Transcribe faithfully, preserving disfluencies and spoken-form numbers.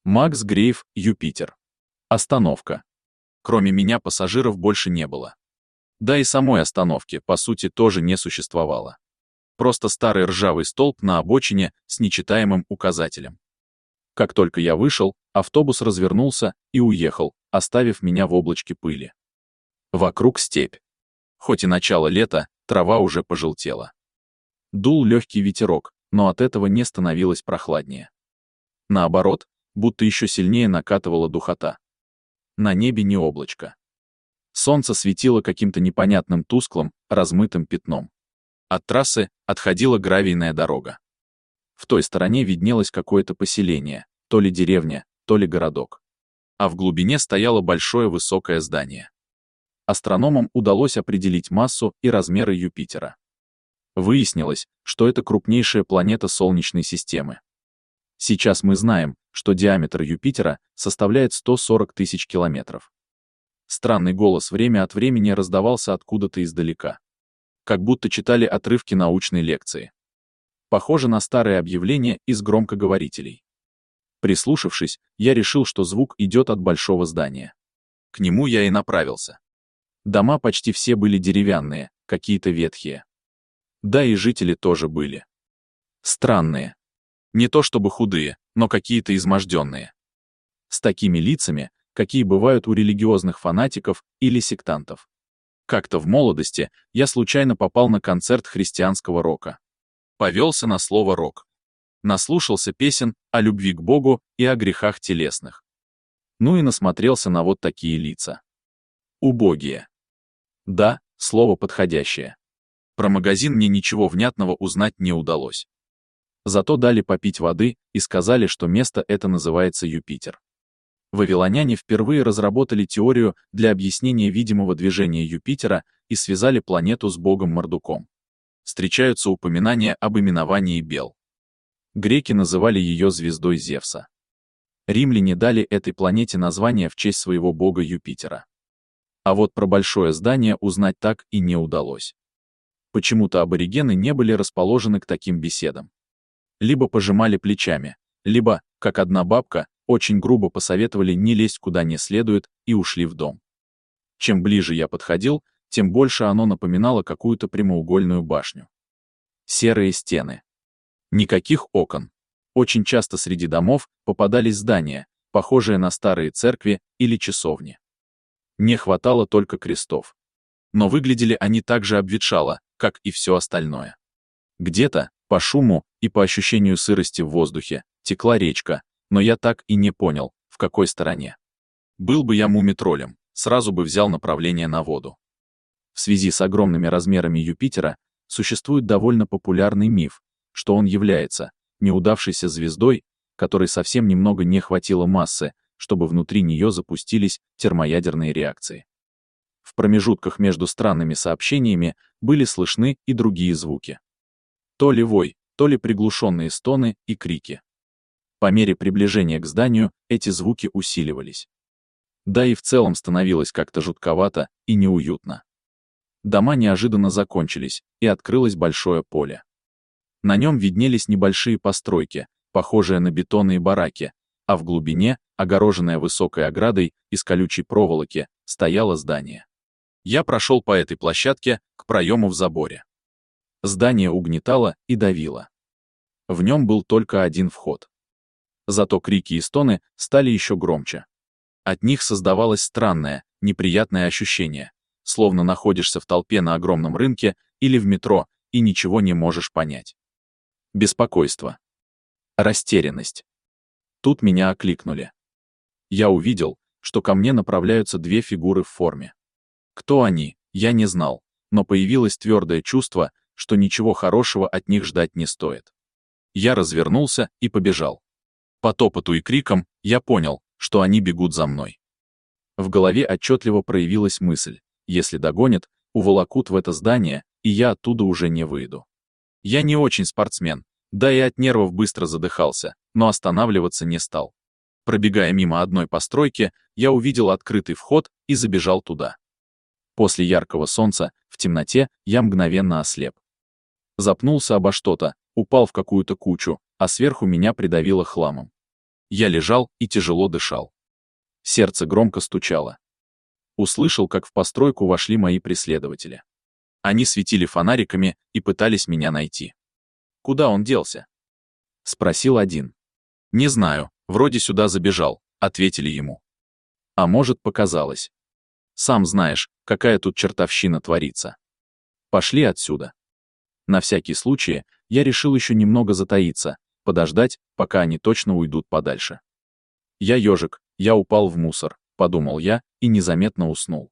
Макс Грейв, Юпитер. Остановка. Кроме меня пассажиров больше не было. Да и самой остановки, по сути, тоже не существовало. Просто старый ржавый столб на обочине с нечитаемым указателем. Как только я вышел, автобус развернулся и уехал, оставив меня в облачке пыли. Вокруг степь. Хоть и начало лета, трава уже пожелтела. Дул легкий ветерок, но от этого не становилось прохладнее. Наоборот, будто еще сильнее накатывала духота. На небе не облачко. Солнце светило каким-то непонятным тусклым, размытым пятном. От трассы отходила гравийная дорога. В той стороне виднелось какое-то поселение, то ли деревня, то ли городок. А в глубине стояло большое высокое здание. Астрономам удалось определить массу и размеры Юпитера. Выяснилось, что это крупнейшая планета Солнечной системы. Сейчас мы знаем, что диаметр Юпитера составляет сто сорок тысяч километров. Странный голос время от времени раздавался откуда-то издалека. Как будто читали отрывки научной лекции. Похоже на старые объявления из громкоговорителей. Прислушавшись, я решил, что звук идет от большого здания. К нему я и направился. Дома почти все были деревянные, какие-то ветхие. Да и жители тоже были. Странные. Не то чтобы худые, но какие-то изможденные. С такими лицами, какие бывают у религиозных фанатиков или сектантов. Как-то в молодости я случайно попал на концерт христианского рока. Повелся на слово «рок». Наслушался песен о любви к Богу и о грехах телесных. Ну и насмотрелся на вот такие лица. Убогие. Да, слово подходящее. Про магазин мне ничего внятного узнать не удалось. Зато дали попить воды и сказали, что место это называется Юпитер. Вавилоняне впервые разработали теорию для объяснения видимого движения Юпитера и связали планету с богом Мардуком. Встречаются упоминания об именовании Бел. Греки называли ее звездой Зевса. Римляне дали этой планете название в честь своего бога Юпитера. А вот про большое здание узнать так и не удалось. Почему-то аборигены не были расположены к таким беседам. Либо пожимали плечами, либо, как одна бабка, очень грубо посоветовали не лезть куда не следует и ушли в дом. Чем ближе я подходил, тем больше оно напоминало какую-то прямоугольную башню. Серые стены. Никаких окон. Очень часто среди домов попадались здания, похожие на старые церкви или часовни. Не хватало только крестов. Но выглядели они так же обветшало, как и все остальное. Где-то, по шуму и по ощущению сырости в воздухе, текла речка, но я так и не понял, в какой стороне. Был бы я мумитролем, сразу бы взял направление на воду. В связи с огромными размерами Юпитера существует довольно популярный миф, что он является неудавшейся звездой, которой совсем немного не хватило массы, чтобы внутри нее запустились термоядерные реакции. В промежутках между странными сообщениями были слышны и другие звуки. То ли вой, то ли приглушенные стоны и крики. По мере приближения к зданию эти звуки усиливались. Да и в целом становилось как-то жутковато и неуютно. Дома неожиданно закончились, и открылось большое поле. На нем виднелись небольшие постройки, похожие на бетонные бараки, а в глубине, огороженное высокой оградой из колючей проволоки, стояло здание. Я прошел по этой площадке к проему в заборе. Здание угнетало и давило. В нем был только один вход. Зато крики и стоны стали еще громче. От них создавалось странное, неприятное ощущение, словно находишься в толпе на огромном рынке или в метро и ничего не можешь понять. Беспокойство. Растерянность. Тут меня окликнули. Я увидел, что ко мне направляются две фигуры в форме. Кто они, я не знал, но появилось твердое чувство, что ничего хорошего от них ждать не стоит. Я развернулся и побежал. По топоту и крикам я понял, что они бегут за мной. В голове отчетливо проявилась мысль: если догонят, уволокут в это здание, и я оттуда уже не выйду. Я не очень спортсмен, да и от нервов быстро задыхался, но останавливаться не стал. Пробегая мимо одной постройки, я увидел открытый вход и забежал туда. После яркого солнца, в темноте, я мгновенно ослеп. Запнулся обо что-то, упал в какую-то кучу, а сверху меня придавило хламом. Я лежал и тяжело дышал. Сердце громко стучало. Услышал, как в постройку вошли мои преследователи. Они светили фонариками и пытались меня найти. «Куда он делся?» — спросил один. «Не знаю, вроде сюда забежал», — ответили ему. А может, показалось. Сам знаешь, какая тут чертовщина творится. Пошли отсюда. На всякий случай я решил еще немного затаиться, подождать, пока они точно уйдут подальше. Я ежик, я упал в мусор, подумал я и незаметно уснул.